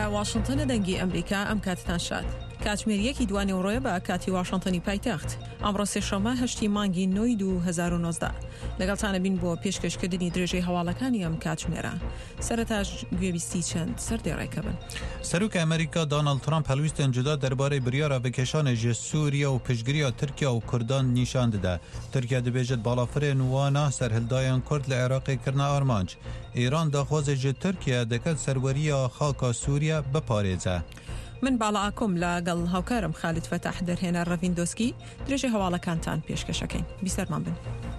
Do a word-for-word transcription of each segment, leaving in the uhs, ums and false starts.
لە واشنگتن دەنگی ئەمریکا ئەم کاتتان شاد. کاتژمێریەکی دوانێ و ڕۆیە بە کاتی واشنگتنی پایتەخت. ئەمڕۆ سێشەممە هەشتی مانگی نۆی دوو هەزار و نۆزدە. لەگەڵتانە بین بۆ پێشکەشکردنی درێژەی هەواڵەکانی ئەم کاتژمێرە. سەرەتاش گوێبیستی چەند سەردێڕێکە بن. سەرۆکی ئەمریکا دۆناڵد ترامپ هەڵویستیان جودا دەربارەی بریارە بکێشانێکی سووریا و پشتگیریە تورکیا و کوردان نیشان دەدا. تورکیا دەبێژێت باڵافرێن وانە سەرهەڵدایان کورد لە عێراقی کردنا ئارمانج. ئێران داخوازێکی تورکیا دەکات سەروەریە خاکا سووریا بپارێزە. من باڵا ئاکۆم لەگەڵ هاوکارم خالید فەتاح دەرهێنا ڕەڤیندۆسکی درێژەی هەواڵەکانتان پێشکەشەکەین. بیسەرمان بن.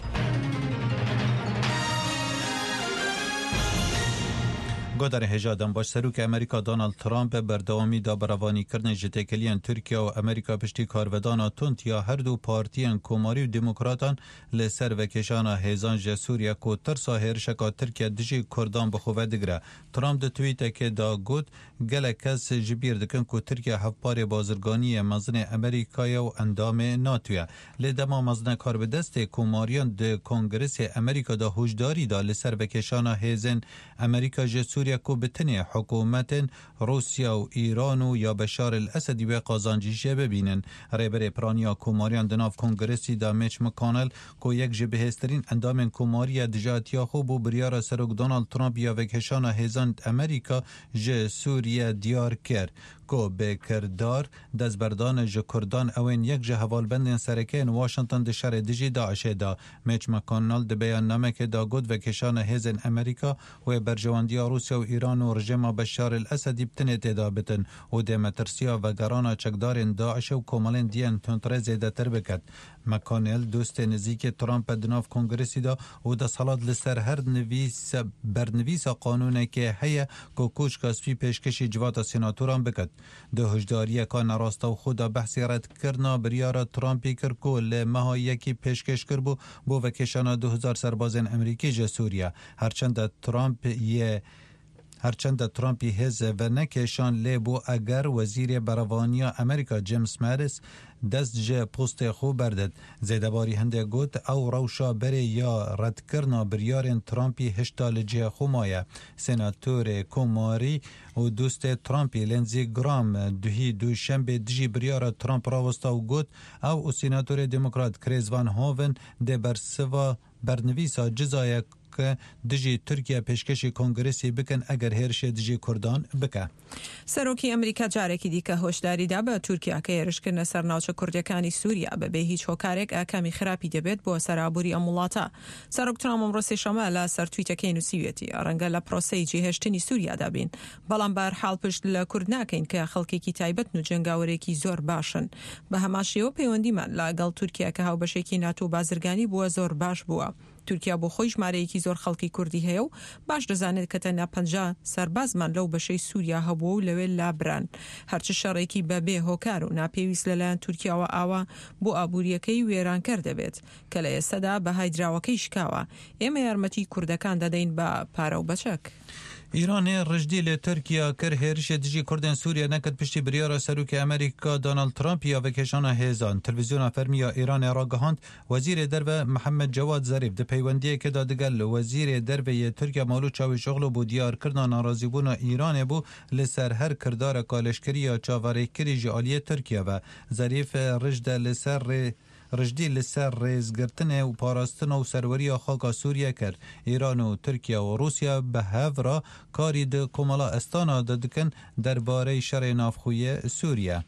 گۆدارە هێژادەم باش سەرۆکی ئەمریکا دۆناڵد ترامپ بەردەوامی دا بەڕەوانیکردنی ji têkiliyên Tirkiye û Amerîka piştî karvedana tund ya her du partiyên Komarî û Demokratan li ser vekêşana hêzan ji Sûriye ku tirsa hêrişeka Tirkiye dijî Kurdan bi xwe vedigire. Trump di twîtekê da got gelek kes ji bîr dikin ku Tirkiye hevparê bazirganiyê mezinê Amerîkaya û endamê NATOye. Lê dema mezine karbidestê Komariyan di Kongresê Amerîka da hojdarî da li ser vekêşana hêzên Amerîka ji Sûriye ku bitinê hikûmetên Rusya û Îran û ya Beşar el-Esedî wê qazancî jê bibînin. Rêberê piraniya Komariyan di nav Kongresî da Mitch McConnell ku yek ji bihêztirîn endamên Komariya dijatiya xwe bû biryara Serok Donald Trump ya vekêşana hêzan Amerîka ji Sûriye diyar kir. Ku bêkirdar destberdanê ji Kurdan ewên yek ji hevalbendên serekeyên Washington di şerê dijî Daişê da. Mitch McConnell di beyannamekê da got vekêşana hêzên Amerîka wê berjewandiya Rusya û Îran û rejima Beşar el-Esedî bitinê têda bitin û dê metirsiya vegerana çekdarên Daişê û komelên diyên tundrê zêdetir biket. McConnell dostê nizîkê Trump di nav Kongresî da û desthilat li ser her nivîsa bernivîsa qanûnekê heye ku koçka spî pêşkişî civata senatoran biket. Di hojdariyeka nerasta û xwe da behsê redkirina biryara Trumpî kir ku li meha yekî pêşkeş kirbû bo vekêşana du hezar serbazên Amerîkî ji Sûriye. Herçende Trump yê Herçende Trumpî hêz ve nekêşan lê bû eger wezîrê berevaniya Amerîka James Mattis dest ji postê xwe berdet. Zêdebarî hindê got ew rewşa berê ya redkirina biryarên Trumpî hişta li cihê xwe maye. Senatorê Komarî û dostê Trumpî Lindsey Graham duhî duşembê dijî biryara Trump rawesta û got ew û senatorê Demokrat Chris Van Hoven dê bersiva bernivîsa cizayek dijî Tirkiye pêşkişî Kongresî bikin eger hêrişê dijî Kurdan bike. Serokî Amerîka carekî dîke hoşdarî da bi Tirkiyeke hêrişkirina ser Kurdekanî Sûriya bibê hîç hokarek ekamî xirapî dibêt bo serabûrî em wilata. Serok Trump emro sêşema li ser twîtekê nûsîwêtî renge li proseyê cihêştinî Sûriya da bîn. Belam berhal pişt li Kurd nakin ke xelkekî taybet û cengawerekî zor başin. Bi hema şêwe peywendî me lagel Tirkiyeke hewbeşekî NATO bazirganî bûye zor baş bûye. Tirkiye بۆ خۆی ژمارەیەکی زۆر خەڵکی کوردی هەیە و باش دەزانێت کە تەنیا پەنجا سەربازمان لەو بەشەی سووریا هەبووە و لەوێ لابران. هەرچی شەڕێکی بەبێ هۆکار و ناپێویست لەلایەن تورکیاوە ئاوا بۆ ئابووریەکەی وێرانکەر دەبێت کە لە ئێستادا بەهای دراوەکەی شکاوە. ئێمە یارمەتی کوردەکان دەدەین بە پارە و بەچەک. İranê rijdî lê Tirkiya kir hêrişê dijî Kurdên Sûriye neket piştî biryara Serokê Amerîka Donald Trump ya vekêşana hêzan. Televizyona fermiya Îranê ragihand Wezîrê Derve Mihemed Cewad Zarîf di peywendiyekê da digel Wezîrê Derveyê Tirkiye Malû Çavuşoğlu bû diyarkirina narazîbûna Îranê bû li ser her kirdareka leşkeriya çavarêkirî ji aliyê Tirkiye ve. Zarîf rijde li ser rê Rijdî li ser rêzgirtinê û parastina û serweriya xaka Sûriye kir. Îran û Tirkiye û Rusya bi hev re karî di komala Estana de dikin derbarê şerê navxuyê Sûriye.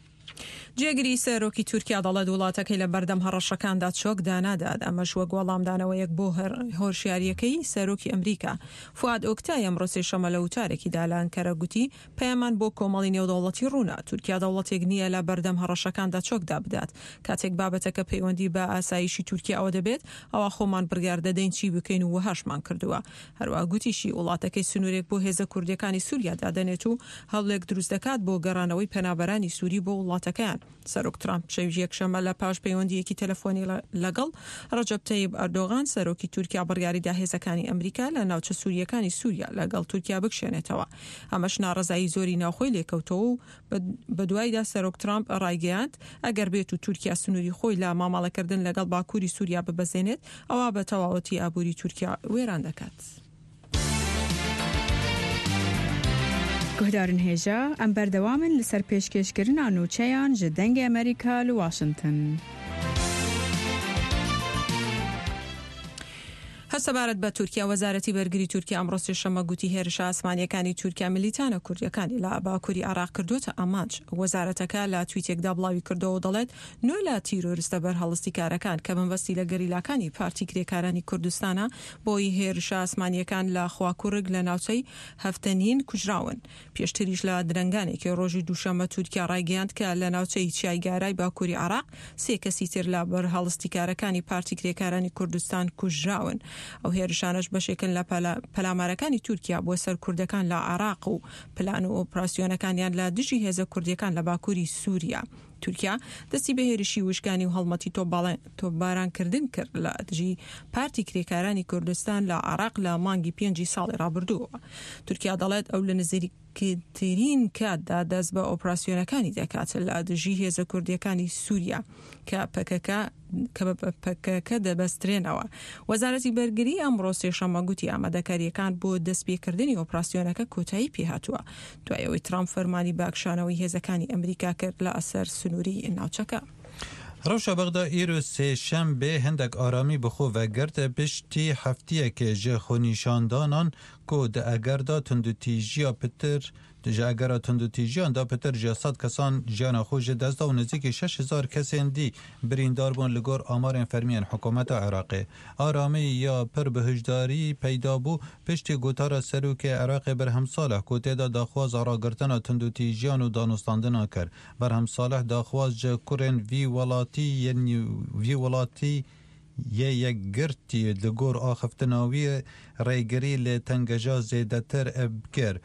جێگری سەرۆکی تورکیا دەڵێت وڵاتەکەی لە بەردەم هەڕەشەکاندا چۆک دانادات ئەمەش وەک وەڵامدانەوەیەک بۆ هۆشیاریەکەی سەرۆکی ئەمریکا. فواد ئۆکتای ئەمڕۆ سێشەممە لە وتارێکی دالانکەرە گوتی پەیامان بۆ کۆمەڵی نێودەوڵەتی ڕوونا تورکیا دەوڵەتێک نییە لە بەردەم هەڕەشەکاندا چۆکدا بدات. کاتێک بابەتەکە پەیوەندی بە ئاسایشی تورکیاەوە دەبێت ئەوە خۆمان بڕیار دەدەین چی بکەین و وەهاشمان کردووە. هەروە گوتیشی وڵاتەکەی سنوورێک بۆ هێزە کوردەکانی سووریا دادەنێت و هەوڵێک دروست دەکات بۆ گەڕانەوەی پەنابەرانی سووری بۆ وڵاتەکەیان. سەرۆک ترامپ شەوی یەکشەممە لە پاش پەیوەندیەکی تەلەفۆنی لەگەڵ ڕەجەب تەیب ئەردۆغان سەرۆکی تورکیا بڕیاریدا هێزەکانی ئەمریکا لە ناوچە سووریەکانی سووریا لەگەڵ تورکیا بکشێنێتەوە. ئەمەش ناڕەزایی زۆری ناوخۆی لێکەوتەوە و بە دوایدا سەرۆک ترامپ ڕایگەیاند ئەگەر بێت و تورکیا سنووری خۆی لە مامەڵەکردن لەگەڵ باکووری سووریا ببەزێنێت ئەوە بە تەواوەتی ئابووری تورکیا وێران دەکات. گهدارن هجا ام بردوامن لسر پیشکشکرین نوچهان جدنگ امریکا لواشنطن. هەسەبارەت بە تورکیا وەزارەتی بەرگری تورکیا ئەمڕۆ سێشەممە گوتی هێرشە ئاسمانیەکانی تورکیا میلیتانە کوردیەکانی لە باکووری عێراق کردوتە ئامانج. وەزارەتەکە لە تویتێکدا بڵاوی کردەوە دەڵێت نۆ لە تیرۆریستە بەرهەڵستی کارەکان کە بنبەستی لە گەریلاکانی پارتی کرێکارانی کوردستانە بۆی هێرشە ئاسمانیەکان لە خواکوورگ لە ناوچەی هەفتەنین کوژراون. پێشتریش لە درنگانێکی ڕۆژی دووشەممە تورکیا ڕایگەیاند کە لە ناوچەی چیایگارای باکووری عێراق سێ کەسی تر لە بەرهەڵستی کارەکانی پارتی کرێکارانی کوردستان کوژراون. ئەو هێرشانش بەشێکن لە پەلامارەکانی تورکیا بۆ سەر کوردەکان لە عێراق و پلان و ئۆپراسیۆنەکانیان لە دژی هێزە کوردیەکان لە باکووری سووریا. تورکیا دەستی بە هێرشی وشکانی و هەڵمەتی تۆپبارانکردن کرد لە دژی پارتی کرێکارانی کوردستان لە عێراق لە مانگی پێنجی ساڵی ڕابردووە. تورکیا دەڵێت ئەو لە نزیری کترین کاتدا دەست بە ئۆپراسیۆنەکانی دەکات لە دژی هێزە کوردیەکانی سووریا کە پەکەکە کە بە پەکەکە دەبەسترێنەوە. وەزارەتی بەرگری ئەمڕۆ سێشەممە گوتی ئامادەکاریەکان بۆ دەستپێکردنی ئۆپراسیۆنەکە کۆتایی پێهاتووە دوای ئەوەی ترامپ فەرمانی باکشانەوەی هێزەکانی ئەمریکا کرد لە ئەسەر سنووری ناوچەکە. روشا بغدا ایرو سه شنبه هندک آرامی بخو و گرد پشتی هفتیه که جه خونیشاندانان که ده اگر دا تندو تیجیا پتر جه اگر تندو تیجیان دا پتر جاسد کسان جانا خوش دزده و نزدیک شش هزار کسین دی بریندار بون لگور آمار فرمیان حکومت عراقه. آرامی یا پر بهجداری پیدا بو پشتی گوتار سروک عراق بر همساله که تیدا داخواز آراگرتنا تندو تیجیان و دانستاندنا کرد. بر همساله داخواز جه کرن وی ولاتی یعنی وی ولاتی یه یک گرتی لگور آخفتناوی ریگری لتنگجا زیده تر ابکر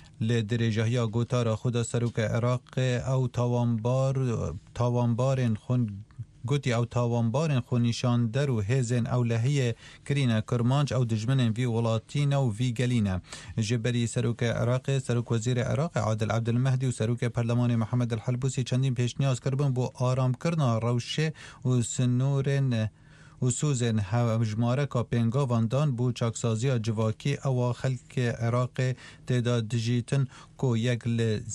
لدرجه گوتار خدا سروک عراق او تاوانبار تاوانبارن خون گوتی او تاوانبارن خونیشان در و هزن او لحیه کرینه کرمانج او دجمنن وی ولاتین و وی گلینه. جبری سروک عراق سروک وزیر عراق عادل عبدالمهدی و سروک پرلمان محمد الحلبوسی چندین پیشنیاز کربن بو آرام کرنا روشه و سنورن و سوزن هجماره که پنگا واندان بو چاکسازی جواکی او خلق عراق تعداد دیجیتن کو یک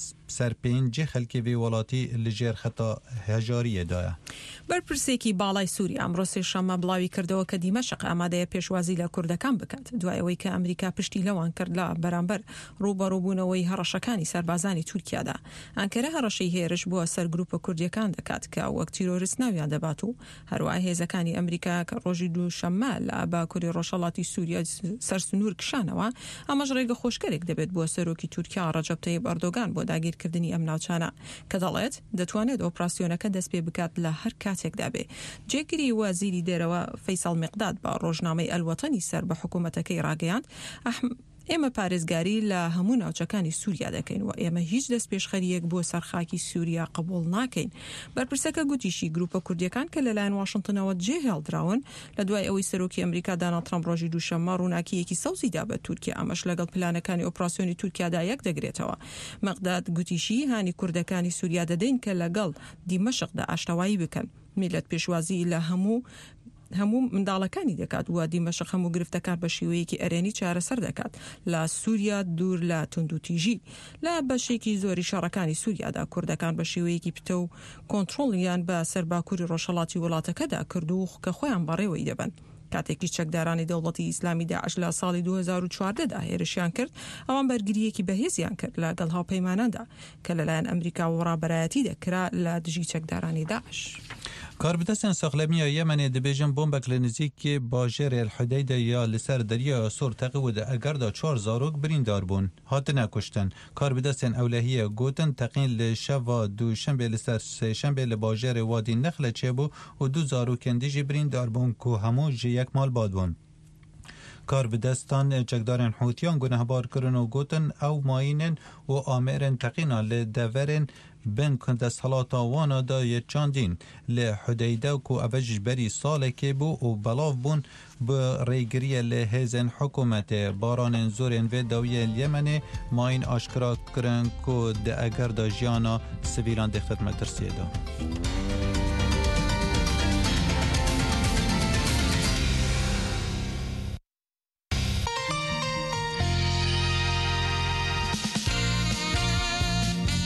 سرپنج خلکی وی ولاتی لجر خطا هجاریه دایه. بەرپرسێکی باڵای سووری ئەمڕۆ سێشەممە بڵاوی کردەوە کە دیمەشق ئامادەیە پێشوازی لە کوردەکان بکات دوای ئەوەی کە ئەمریکا پشتی لەوان کرد لە بەرامبەر ڕوبەڕووبوونەوەی هەڕەشەکانی سەربازانی تورکیادا. ئەنکەرە هەڕەشەی هێرش بووە سەر گروپە کوردیەکان دەکات کە وەک تیرۆریست ناویان دەبات و هەروەها هێزەکانی ئەمریکا کە ڕۆژی دووشەممە لە باکووری ڕۆژهەڵاتی سووریا سەرسنوور کشانەوە ئەمەش ڕێگە خۆشکەرێک دەبێت بۆ سەرۆکی تورکیا ڕەجەب تەیب ئەردۆغان بۆ داگیرکردنی ئەم ناوچانە کە دەڵێت دەتوانێت ئۆپراسیۆنەکە دەست پێ بکات لە هەر کاتێکدا بێ. جێگیری وەزیری دێرەوە فەیساڵ میقداد بە ڕۆژنامەی ئەلوەتەنی سەر بە حکوومەتەکەی ڕاگەیاند ئێمە پارێزگاری لە هەموو ناوچەکانی سووریا دەکەین و ئێمە هیچ دەست پێشخەریەک بۆ سەرخاکی سووریا قبول ناکەین. بەرپرسەکە گوتیشی گروپە کوردیەکان کە لەلایەن واشنتنەوە جێهێڵدراون لە دوای ئەوەی سەرۆکی ئەمریکا داناڵد ترامپ ڕۆژی دووشەممە ڕووناکیەکی سەوزیدا بە تورکیا ئەمەش لەگەڵ پلانەکانی ئۆپراسیۆنی تورکیادا یەک دەگرێتەوە. مەقداد گوتیشی هانی کوردەکانی سووریا دەدەین کە لەگەڵ دیمەشقدا ئاشتەوایی بکەن. میلەت پێشوازی لە هەموو هەموو منداڵەکانی دەکات و دیمەشق هەموو گرفتەکان بە شێوەیەکی ئەرێنی چارەسەر دەکات لە سووریا دوور لە توندوتیژی. لە بەشێکی زۆری شارەکانی سووریادا کوردەکان بە شێوەیەکی پتە و کۆنتڕۆڵیان بە سەر باکووری ڕۆژهەڵاتی وڵاتەکەدا کرد و کە خۆیان بەڕێوەی دەبن. کاتێکی چەکدارانی دەوڵەتی ئیسلامی داعش لە ساڵی دوو هەزار و چواردەدا هێرشیان کرد ئەوان بەرگریەکی بەهێزیان کرد لەگەڵ هاوپەیماناندا کە لەلایەن ئەمریکا و ڕابەرایەتی دەکرا لە دژی چەکدارانی داعش. کاربدەستن سەخلەمیە یەمەنێ دەبێژن بۆمبێک لە نزیکی باژێرێ الحودەیدا یا لەسەر دەریای سۆر تەقیودا ئەگەردا چوار زارۆک بریندار بوون هاتنە کوشتن. کاربدەستن ئەولەهیە گوتن تەقین لە شەوا دووشەمبێ لەسەر سێشەمبێ لە باژێرێ وادی نەخلە چێبوو و دوو زارۆکێن دیژی بریندار بوون کو هەموو ji یەک مالبات بوون. کاربدەستان چەکدارên حوتیان گونەهبارکردن و گوتن ئەو ماینên û amêrên teqîna li deverên bên desthelata wana da yê çandîn li Hudeyde ku ev ji berî salekê bû û belav bûn bi rêgiriye li hêzên hikûmetê. Baranên zorên vê dawiyê Yemenê mayîn aşkira kirin ku di egerda jiyana sivîlan dê xidmetirsiyê da.